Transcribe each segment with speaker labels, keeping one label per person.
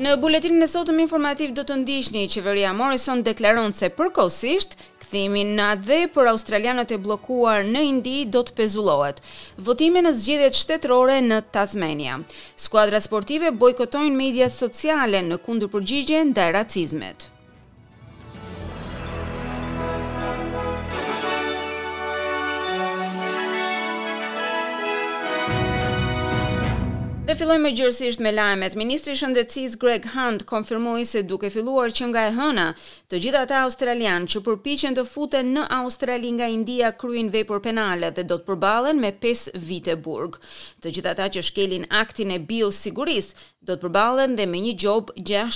Speaker 1: Në buletinin e sotëm informativ do të ndiqni qeveria Morrison deklaron se përkohësisht kthimin në atë dhe për australianët e bllokuar në Indi do të pezullohet. Votime në zgjedhjet shtetërore në Tasmania. Skuadra sportive bojkotojnë mediat sociale në kundërpërgjigje ndaj racizmit. Dhe fillojmë gjërësisht me lajmet. Ministri i Shëndetësisë Greg Hunt konfirmoi se duke filluar që nga e hëna, të gjithë ata australianë që përpiqen të futen në Australi nga India kryejnë vepër penale dhe do të përballen me 5 vite burg. Të gjithë ata që shkelin aktin e biosigurisë do të përballen dhe me një gjob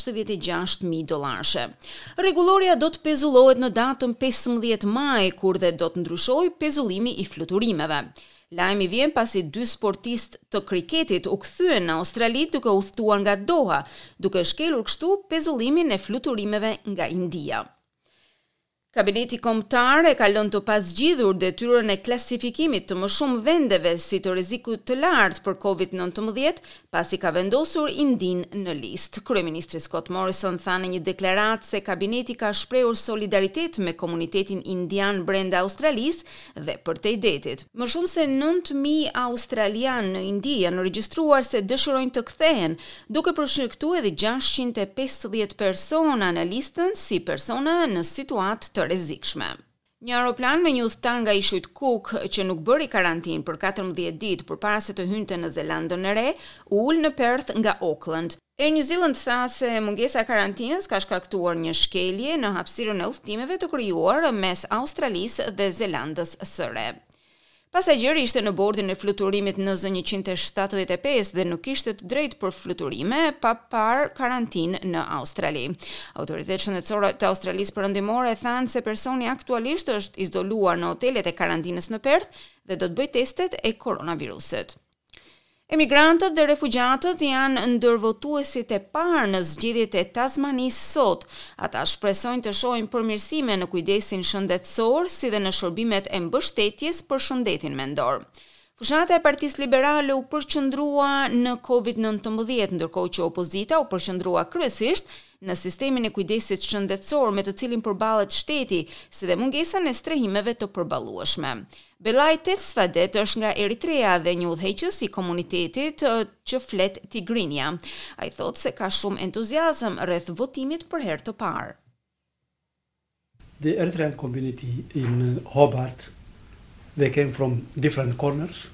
Speaker 1: $66,000. Rregulloria do të pezullohet në datën 15 maj, kur dhe do të ndryshojë pezullimi i fluturimeve. Lajmi vjen pasi 2 sportistë të kriketit u kthyen në Australi duke udhëtuar nga Doha, duke shkelur kështu pezullimin e fluturimeve nga India. Kabineti kombëtar e ka lënë të pasgjidhur detyrën e klasifikimit të më shumë vendeve si të rrezikut të lartë për COVID-19, pasi ka vendosur Indin në listë. Kryeministri Scott Morrison tha në një deklaratë se kabineti ka shprehur solidaritet me komunitetin indian brenda Australisë dhe përtej detit. Më shumë se 9,000 australianë në Indi janë regjistruar se dëshirojnë të kthehen, duke përshkaktuar edhe 650 persona në listën si persona në situatë të rrezikshme. Një aeroplan me një udhëtar nga ishujt Cook që nuk bëri karantinë për 14 ditë përpara se të hynte në Zelandën e Re, ul në Perth nga Auckland. Air New Zealand tha se mungesa e karantinës ka shkaktuar një shkelje në hapësirën e udhëtimeve të krijuar mes Australisë dhe Zelandës së Re. Pasagjeri ishte në bordin e fluturimit NZ-175 dhe nuk kishte të drejtë për fluturime pa parë karantinë në Australi. Autoritetet shëndetësore të Australisë Perëndimore thanë se personi aktualisht është izoluar në hotelet e karantinës në Perth dhe do të bëjë testet e koronavirusit. Emigrantët dhe refugjatët janë ndërvotuesit e parë në zgjedhjet e Tasmanisë sot. Ata shpresojnë të shohin përmirësime në kujdesin shëndetësor si dhe në shërbimet e mbështetjes për shëndetin mendor. Fushata e Partisë Liberale u përqendrua në COVID-19, ndërkohë që opozita u përqendrua kryesisht në sistemin e kujdesit shëndetësor me të cilin përballet shteti, si dhe mungesën e strehimeve të përballueshme. Belaj Tesfadet është nga Eritrea dhe një udhëheqës i komunitetit që flet tigrinja. Ai thotë se ka shumë entuziazëm rreth votimit për herë të parë.
Speaker 2: The Eritrean community in Hobart, they came from different corners.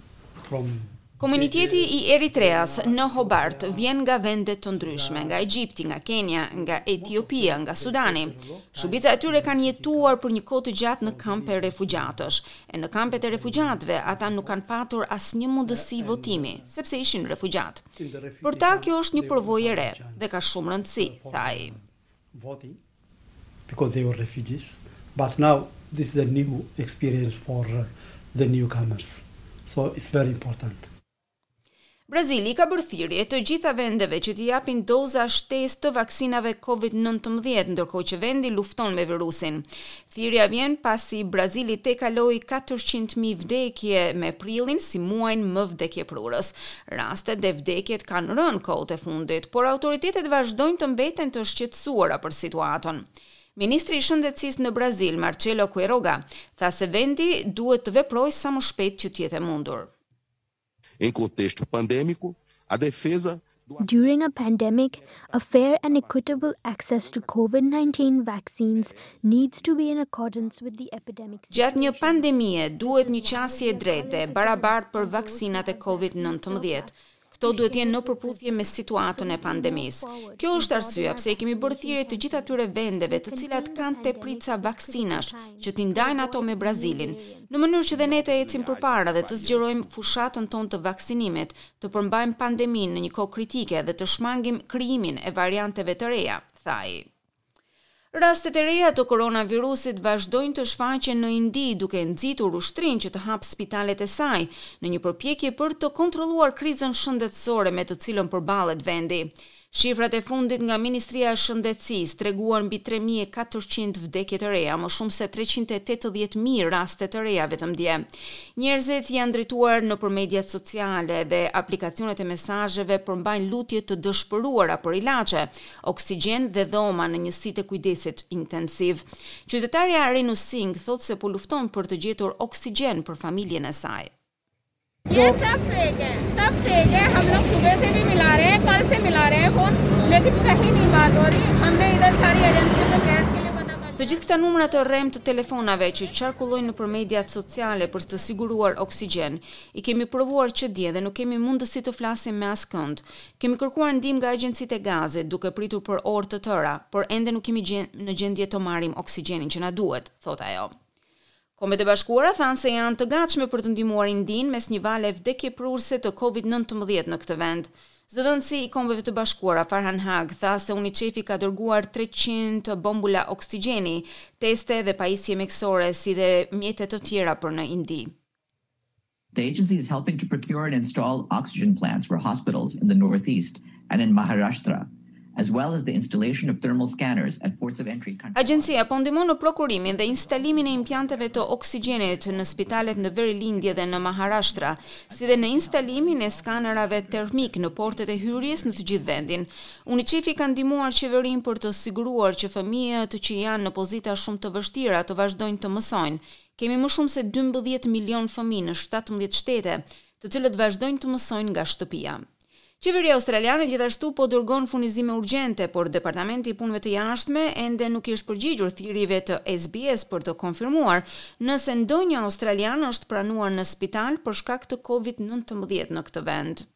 Speaker 1: Komuniteti i Eritreas në Hobart vjen nga vende të ndryshme, nga Egjipti, nga Kenia, nga Etiopia, nga Sudani. Shumica e tyre kanë jetuar për një kohë të gjatë në kampe refugjatësh. E në kampet e refugjatëve ata nuk kanë patur asnjë mundësi votimi, sepse ishin refugjatë. Për ta kjo është një përvojë e re dhe ka shumë rëndësi, tha ai.
Speaker 2: Voting because they were refugees, but now this is a new experience for the newcomers. So it's very important.
Speaker 1: Brazili ka bërë thirrje të gjitha vendeve që t'i japin doza shtesë të vaksinave COVID-19, ndërkohë që vendi lufton me virusin. Thirrja vjen pasi Brazili tekaloi 400,000 vdekje me prillin si muajin më vdekjeprurës. Rastet dhe vdekjet kanë rënë kohët e fundit, por autoritetet vazhdojnë të mbeten të shqetësuara për situatën. Ministri i Shëndetësisë në Brazil, Marcelo Queiroga, tha se vendi duhet të veprojë sa më shpejt që të jetë e mundur.
Speaker 3: Em contexto pandêmico, a defesa
Speaker 4: During a pandemic, a fair and equitable access to COVID-19 vaccines needs to be in accordance with the epidemic.
Speaker 1: Gjatë një pandemie duhet një qasje drejte e barabartë për vaksinat e COVID-19. Këto duhet jenë në përputhje me situatën e pandemisë. Kjo është arsyeja pse kemi bërë thirrje të gjitha atyre vendeve të cilat kanë teprica vaksinash që t'i ndajnë ato me Brazilin, në mënyrë që dhe ne të ecim përpara dhe të zgjerojmë fushatën tonë të vaksinimit, të përmbajmë pandeminë në një kohë kritike dhe të shmangim krijimin e varianteve të reja, tha ai. Rastet e reja të koronavirusit vazhdojnë të shfaqen në Indi duke nxitur ushtrinë që të hap spitalet e saj në një përpjekje për të kontrolluar krizën shëndetësore me të cilën përballet vendi. Shifrat e fundit nga Ministria e Shëndetësisë treguan mbi 3400 vdekje të reja, më shumë se 380.000 raste të reja vetëm dje. Njerëzit janë drejtuar nëpër mediat sociale dhe aplikacionet e mesazheve përmbajnë lutje të dëshpëruara për ilaçe, oksigjen dhe dhoma në njësitë e kujdesit intensiv. Qytetarja Renu Singh thotë se po lufton për të gjetur oksigjen për familjen e saj.
Speaker 5: ये सब फेक है हम लोग सुबह से भी मिला रहे हैं कल से मिला रहे हैं फोन लेकिन कहीं नहीं बात हो रही हमने इधर सारी एजेंसियों से गैस के लिए पता कर
Speaker 1: Të gjithë këta numra të rrem të telefonave që qarkullojnë nëpër mediat sociale për të siguruar oksigjen, i kemi provuar që dje dhe nuk kemi mundësi të flasim me askënd. Kemi kërkuar ndihmë nga agjencitë e gazit duke pritur për orë të tëra, por ende nuk kemi në gjendje të marrim oksigjenin që na duhet, thot ajo. Kombet e Bashkuara thanë se janë të gatshme për të ndihmuar Indinë mes një vale vdekjeprurëse të COVID-19 në këtë vend. Zëdhënësi i Kombeve të Bashkuara Farhan Haq tha se UNICEF-i ka dërguar 300 bombula oksigjeni, teste dhe pajisje mjekësore si dhe mjete të tjera për në Indi.
Speaker 6: The agency is helping to procure and install oxygen plants for hospitals in the Northeast and in Maharashtra, as well as the installation of thermal scanners at ports of entry.
Speaker 1: Agjencia po ndihmon në prokurimin dhe instalimin e implanteve të oksigjenit në spitalet në Verilindje dhe në Maharashtra, si dhe në instalimin e skanerave termik në portet e hyrjes në të gjithë vendin. UNICEF-i ka ndihmuar qeverinë për të siguruar që fëmijët që janë në pozita shumë të vështira të vazhdojnë të mësojnë. Kemi më shumë se 12 milion fëmijë në 17 shtete, të cilët vazhdojnë të mësojnë nga shtëpia. Qeveria australiane gjithashtu po dërgon furnizime urgjente, por Departamenti i Punëve të Jashtme ende nuk i është përgjigjur thirrjeve të SBS për të konfirmuar nëse ndonjë australian është pranuar në spital për shkak të COVID-19 në këtë vend.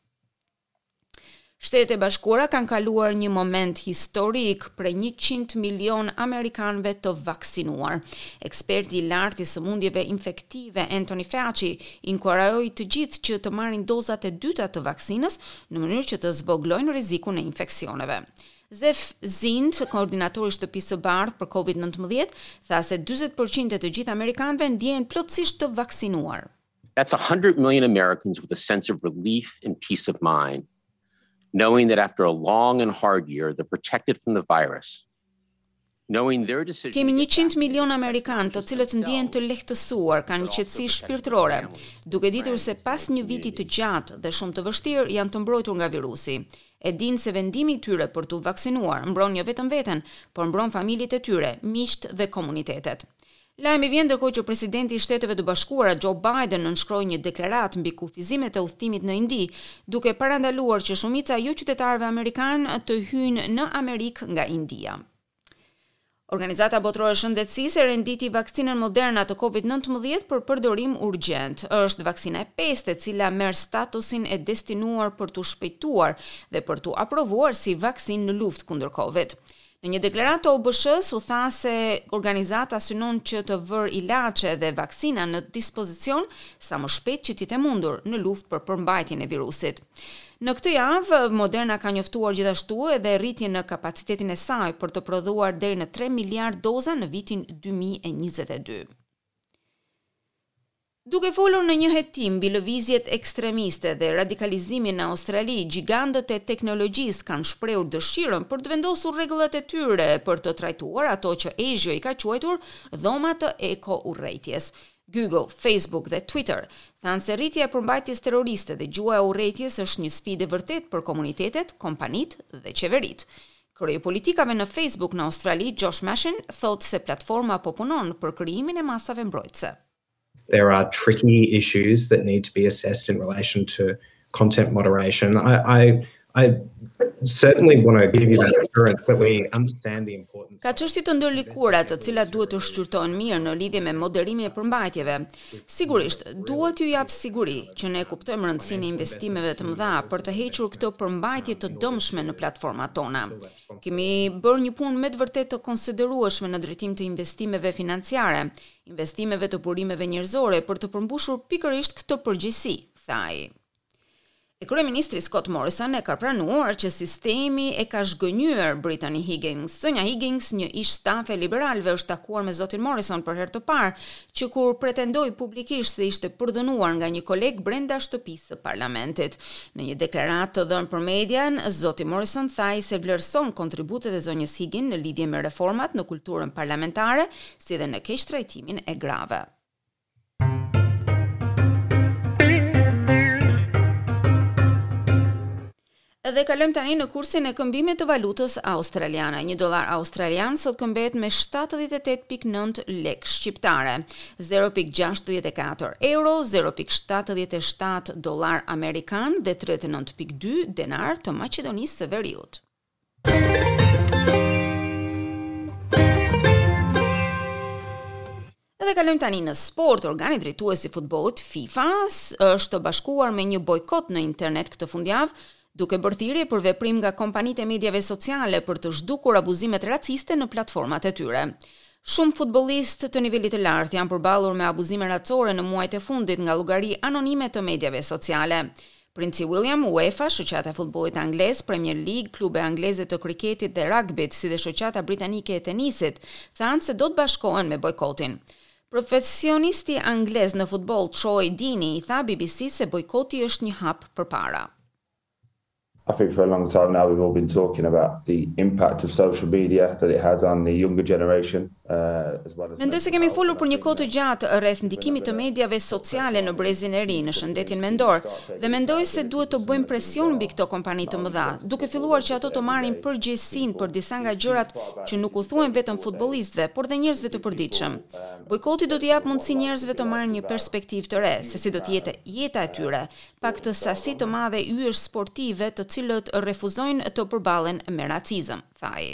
Speaker 1: Shtetet e Bashkuara kanë kaluar një moment historik për 100 milion amerikanëve të vaksinuar. Eksperti i lartë i sëmundjeve infektive Anthony Fauci inkurajoi të gjithë që të marrin dozat e dyta të vaksinës në mënyrë që të zvoglojnë rrezikun e infeksioneve. Zef Zind, koordinatori i shtëpisë së bardhë për COVID-19, tha se 40% e të gjithë amerikanëve ndjehen plotësisht të vaksinuar.
Speaker 7: That's 100 million Americans with a sense of relief and peace of mind, knowing that after a long and hard year, they're protected from the virus.
Speaker 1: Kemi 100 milion amerikanë të cilët ndjehen të lehtësuar, kanë një qetësi shpirtërore, duke ditur se pas një viti të gjatë dhe shumë të vështirë janë të mbrojtur nga virusi. E dinë se vendimi i tyre për t'u vaksinuar mbron jo vetëm veten, por mbron familjet e tyre, miqt dhe komunitetet. Lajmi vjen ndërkohë që presidenti i Shteteve të Bashkuara Joe Biden nënshkroi një deklaratë mbi kufizimet e udhëtimit në Indi, duke parandaluar që shumica jo qytetarëve amerikanë të hyjnë në Amerikë nga India. Organizata Botërore e Shëndetësisë renditi vaksinën Moderna të COVID-19 për përdorim urgjent. Është vaksina e pestë e cila merr statusin e destinuar për t'u shpejtuar dhe për t'u aprovuar si vaksinë në luftë kundër COVID. Në një deklaratë të OBSH-s u tha se organizata synon që të vërë ilaçe dhe vaksina në dispozicion sa më shpejt që të mundur në luftë për përmbajtjen e virusit. Në këtë javë, Moderna ka njoftuar gjithashtu edhe rritjen në kapacitetin e saj për të prodhuar deri në 3 miliard doza në vitin 2022. Duke folur në një hetim mbi lëvizjet ekstremiste dhe radikalizimin në Australi, gjigantët e teknologjisë kanë shprehur dëshirën për të vendosur rregullat e tyre për të trajtuar ato që Asia i ka quajtur dhoma të eko-urrëtitjes. Google, Facebook dhe Twitter thanë se rritja e përmbajtjes terroriste dhe gjua e urrëtitjes është një sfidë vërtet për komunitetet, kompanitë dhe qeveritë. Krye politikave në Facebook në Australi, Josh Mashin, thotë se platforma po punon për krijimin e masave mbrojtëse.
Speaker 8: There are tricky issues that need to be assessed in relation to content moderation. I certainly want to give you that assurance that we understand the importance.
Speaker 1: Ka çështje të ndërlikuara të cilat duhet të shqyrtohen mirë në lidhje me moderimin e përmbajtjeve. Sigurisht, duhet ju jap siguri që ne kuptojmë rëndësinë e investimeve të mëdha për të hequr këtë përmbajtje të dëmshme në platformat tona. Kemi bërë një punë me të vërtetë të konsiderueshme në drejtim të investimeve financiare, investimeve të burimeve njerëzore për të përmbushur pikërisht këtë përgjegjësi, tha ai. Kryeministri Scott Morrison e ka pranuar që sistemi e ka zhgënjur Brittany Higgins. Sonja Higgins, një ish stafe liberalëve, është takuar me zotin Morrison për herë të parë, që kur pretendoi publikisht se ishte përdhënuar nga një koleg brenda shtëpisë së parlamentit. Në një deklaratë të dhënë për median, zoti Morrison tha se vlerëson kontributet e zonjës Higgins në lidhje me reformat në kulturën parlamentare, si dhe në keqtrajtimin e grave. Dhe kalojmë tani në kursin e këmbimit të valutës australiane. $1 australian sot këmbet me 78.9 lek shqiptare, 0.64 euro, 0.77 dollar amerikan dhe 39.2 denar të Maqedonisë së Veriut. Dhe kalojmë tani në sport. Organi drejtues i futbollit FIFA është bashkuar me një bojkot në internet këtë fundjavë, duke bërë thirrje për veprim nga kompanitë e mediave sociale për të zhdukur abuzimet raciste në platformat e tyre. Shumë futbollistë të nivelit të lartë janë përballur me abuzime racore në muajt e fundit nga llogari anonime të mediave sociale. Princi William, UEFA, shoqata e futbollit anglez, Premier League, klube angleze të kriketit dhe rugbyt, si dhe shoqata britanike e tenisit, thanë se do të bashkohen me bojkotin. Profesionisti anglez në futboll Troy Deeney i tha BBC se bojkoti është një hap përpara.
Speaker 9: I think for a long time now we've all been talking about the impact of social media that it has on the younger generation as well as.
Speaker 1: Mendoj se kemi folur për një kohë të gjatë rreth ndikimit të mediave sociale në brezin e ri, në shëndetin mendor, dhe mendoj se duhet të bëjmë presion mbi këto kompani të mëdha, duke filluar që ato të marrin përgjegjësinë për disa nga gjërat që nuk u thuhen vetëm futbollistëve, por dhe njerëzve të përditshëm. Bojkoti do t'i jap mundësi njerëzve të marrin një perspektivë të re se si do të jetë jeta e tyre, pak të sasi të madhe yjesh sportive të cilët refuzojnë të përballen me racizëm, thaj.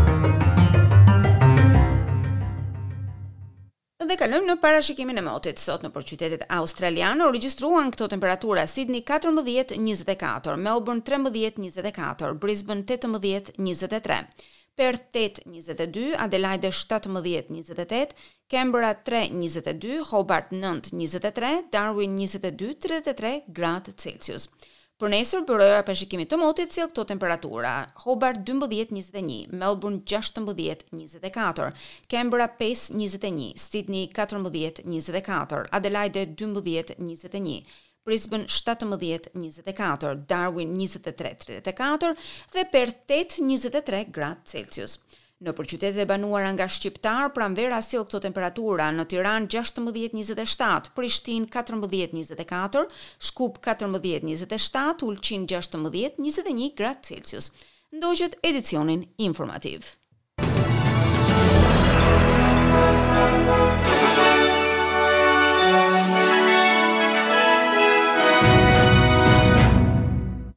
Speaker 1: Dhe kalojmë në parashikimin e motit. Sot në qytetet australiane u regjistruan këto temperatura: Sydney 14-24, Melbourne 13-24, Brisbane 18-23, Perth 8-22, Adelaide 17-28, Canberra 3-22, Hobart 9-23, Darwin 22-33 gradë Celsius. Për nesër, Byroja e Parashikimit të Motit sjell këto temperatura: Hobart 12-21, Melbourne 16-24, Canberra 5-21, Sydney 14-24, Adelaide 12-21, Brisbane 17-24, Darwin 23-34 dhe Perth 8-23 gradë Celsius. Në qytetet e banuara nga shqiptar, pranvera sjell këto temperatura: në Tiranë 16-27, Prishtinë 14-24, Shkup 14-27, Ulqin 16-21 gradë Celsius. Ndoqët edicionin informativ.